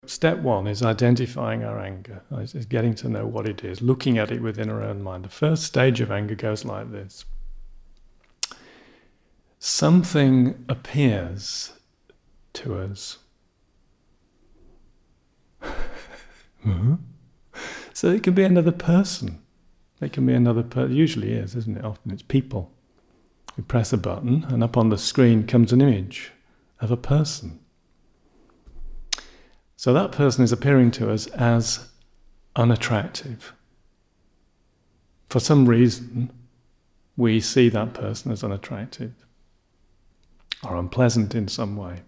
step one is identifying our anger, is getting to know what it is, looking at it within our own mind. The first stage of anger goes like this. Something appears to us. So it can be another person. It can be another person. Usually is, isn't it? Often it's people. We press a button and up on the screen comes an image of a person. So that person is appearing to us as unattractive. For some reason, we see that person as unattractive or unpleasant in some way.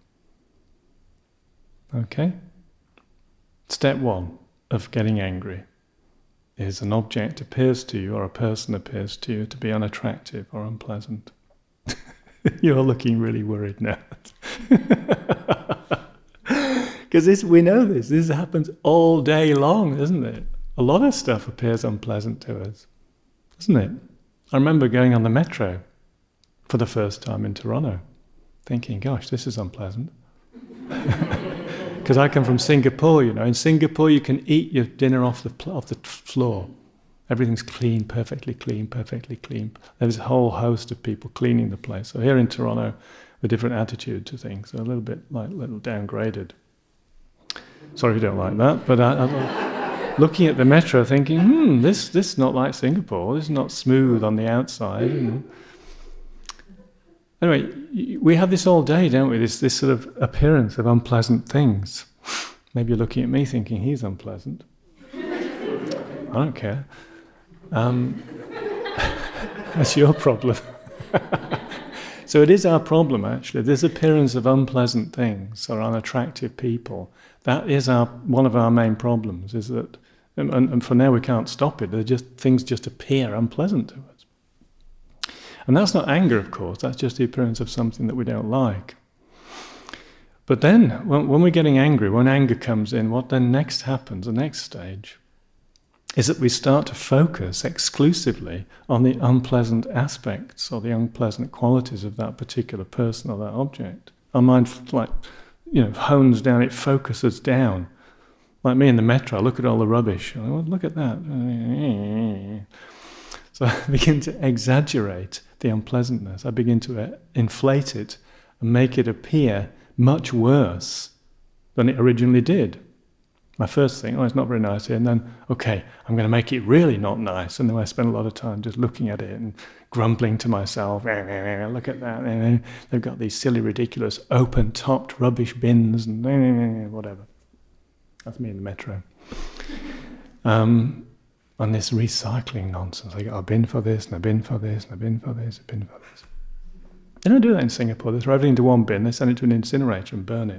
Okay? Step one of getting angry is an object appears to you or a person appears to you to be unattractive or unpleasant. You're looking really worried now. Because we know this happens all day long, isn't it? A lot of stuff appears unpleasant to us, isn't it? I remember going on the metro for the first time in Toronto, thinking, gosh, this is unpleasant. Because I come from Singapore, In Singapore you can eat your dinner off the floor. Everything's clean, perfectly clean, perfectly clean. There's a whole host of people cleaning the place. So here in Toronto, a different attitude to things, so a little bit downgraded. Sorry if you don't like that, but I'm looking at the metro thinking, this is not like Singapore. This is not smooth on the outside. Anyway, we have this all day, don't we? This sort of appearance of unpleasant things. Maybe you're looking at me thinking, he's unpleasant. I don't care. That's your problem. So it is our problem, actually. This appearance of unpleasant things or unattractive people, that is one of our main problems, is that, and for now we can't stop it, things just appear unpleasant to us. And that's not anger, of course, that's just the appearance of something that we don't like. But then, when we're getting angry, when anger comes in, what then next happens, the next stage, is that we start to focus exclusively on the unpleasant aspects or the unpleasant qualities of that particular person or that object. Our mind, hones down, it focuses down. Like me in the metro, I look at all the rubbish, and I go, look at that. So I begin to exaggerate the unpleasantness. I begin to inflate it and make it appear much worse than it originally did. My first thing, it's not very nice here, and then, okay, I'm going to make it really not nice, and then I spend a lot of time just looking at it and grumbling to myself, look at that, and they've got these silly, ridiculous, open-topped rubbish bins, and whatever. That's me in the metro. And this recycling nonsense, I got a bin for this, and a bin for this, and a bin for this, a bin for this. They don't do that in Singapore. They throw everything into one bin, they send it to an incinerator and burn it.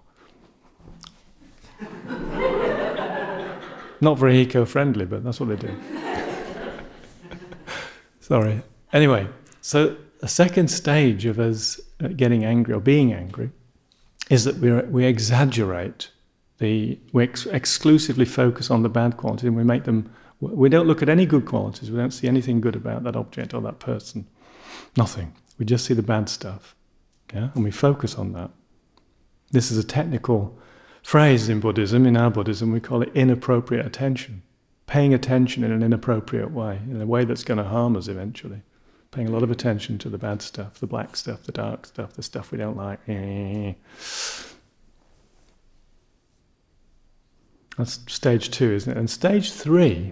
Not very eco-friendly, but that's what they do. Sorry. Anyway, so a second stage of us getting angry or being angry is that we exaggerate we exclusively focus on the bad qualities, and we don't look at any good qualities. We don't see anything good about that object or that person. Nothing. We just see the bad stuff. Yeah? And we focus on that. This is a technical phrase in Buddhism. In our Buddhism, we call it inappropriate attention. Paying attention in an inappropriate way, in a way that's going to harm us eventually. Paying a lot of attention to the bad stuff, the black stuff, the dark stuff, the stuff we don't like. That's stage 2, isn't it? And stage 3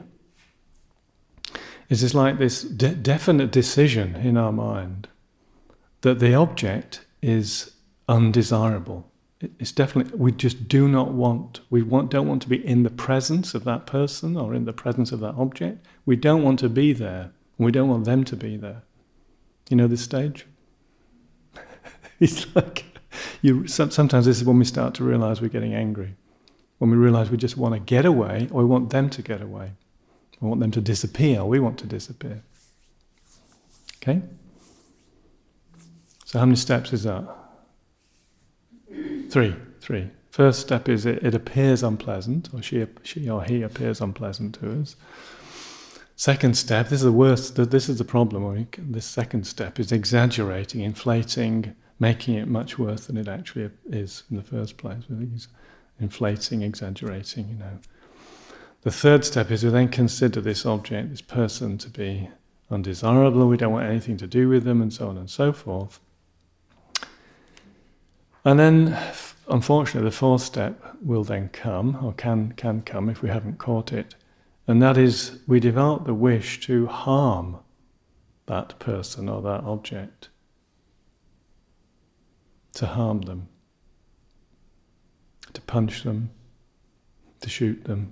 is this definite decision in our mind that the object is undesirable. It's definitely, we just do not want, don't want to be in the presence of that person or in the presence of that object. We don't want to be there. We don't want them to be there. You know this stage? It's like, sometimes this is when we start to realize we're getting angry. When we realize we just want to get away, or we want them to get away. We want them to disappear, or we want to disappear. Okay? So how many steps is that? 3. First step is it appears unpleasant, or she or he appears unpleasant to us. Second step, this is the worst, this is the problem. This second step is exaggerating, inflating, making it much worse than it actually is in the first place. inflating, exaggerating, The third step is we then consider this object, this person, to be undesirable, we don't want anything to do with them, and so on and so forth. And then, unfortunately, the fourth step will then come, or can come if we haven't caught it, and that is we develop the wish to harm that person or that object, to harm them, to punch them, to shoot them,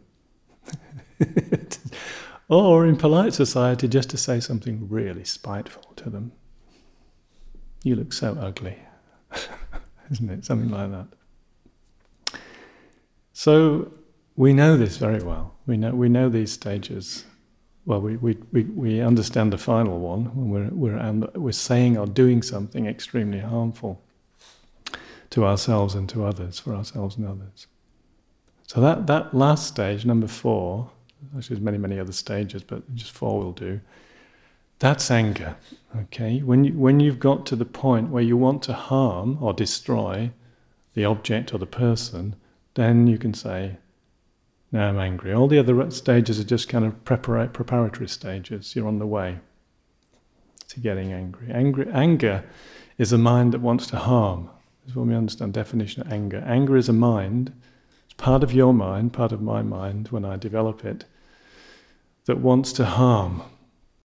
or in polite society just to say something really spiteful to them. You look so ugly, isn't it? Something like that. So we know this very well. We know these stages. Well, we understand the final one when we're saying or doing something extremely harmful to ourselves and to others, for ourselves and others. So that last stage, number 4, actually there's many other stages, but just 4 will do. That's anger. Okay, when you've got to the point where you want to harm or destroy the object or the person, then you can say, now I'm angry. All the other stages are just kind of preparatory stages. You're on the way to getting angry. Anger is a mind that wants to harm. This is what we understand definition of anger. Anger is a mind, it's part of your mind, part of my mind when I develop it, that wants to harm.